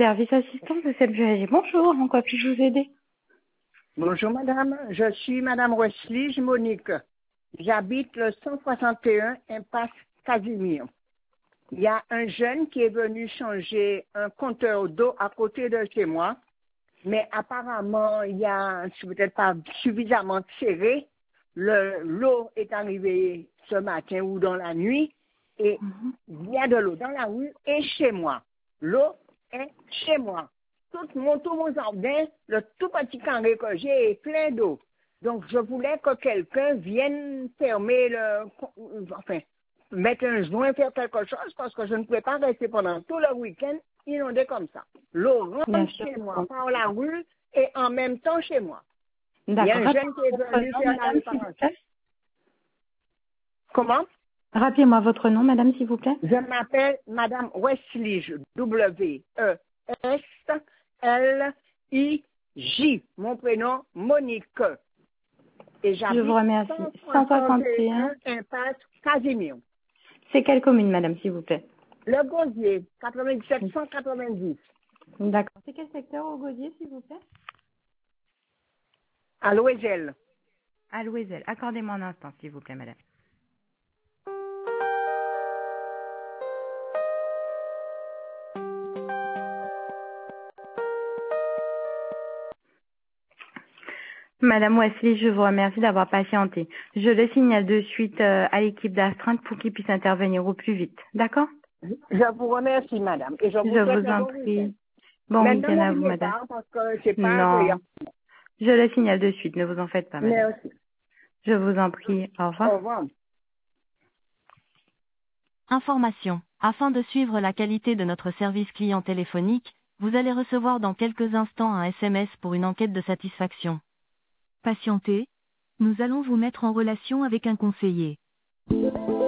Service assistance de CELVG. Bonjour, en quoi puis-je vous aider? Bonjour madame, je suis madame Wesley Monique. J'habite le 161 impasse Casimir. Il y a un jeune qui est venu changer un compteur d'eau à côté de chez moi, mais apparemment il y a peut-être pas suffisamment serré. L'eau est arrivée ce matin ou dans la nuit et il y a de l'eau dans la rue et chez moi. L'eau est chez moi. Tout mon jardin, le tout petit carré que j'ai est plein d'eau. Donc, je voulais que quelqu'un vienne fermer mettre un joint, faire quelque chose, parce que je ne pouvais pas rester pendant tout le week-end inondé comme ça. L'eau Bien rentre sûr. chez moi, par la rue, et en même temps chez moi. Il y a D'accord. un jeune qui est venu faire la réparation. Comment? Rappelez-moi votre nom, madame, s'il vous plaît. Je m'appelle madame Wesley, W-E-S-L-I-J. Mon prénom, Monique. Et Je j'habite vous remercie. 161. impasse Casimir. C'est quelle commune, madame, s'il vous plaît? Le Gosier, 97-190. D'accord. C'est quel secteur au Gosier, s'il vous plaît? À Loisel. À Louiselle. Accordez-moi un instant, s'il vous plaît, madame. Madame Wesley, je vous remercie d'avoir patienté. Je le signale de suite à l'équipe d'astreinte pour qu'il puisse intervenir au plus vite. D'accord? Je vous remercie, madame. Et je Je vous souhaite vous un en bon week-end. prie. Bon Mais ne week-end à vous, m'oubliez madame. pas, parce que c'est pas Non. agréable. Je le signale de suite. Ne vous en faites pas, madame. Merci. Je vous en prie. Au revoir. Au revoir. Information. Afin de suivre la qualité de notre service client téléphonique, vous allez recevoir dans quelques instants un SMS pour une enquête de satisfaction. Patientez. Nous allons vous mettre en relation avec un conseiller.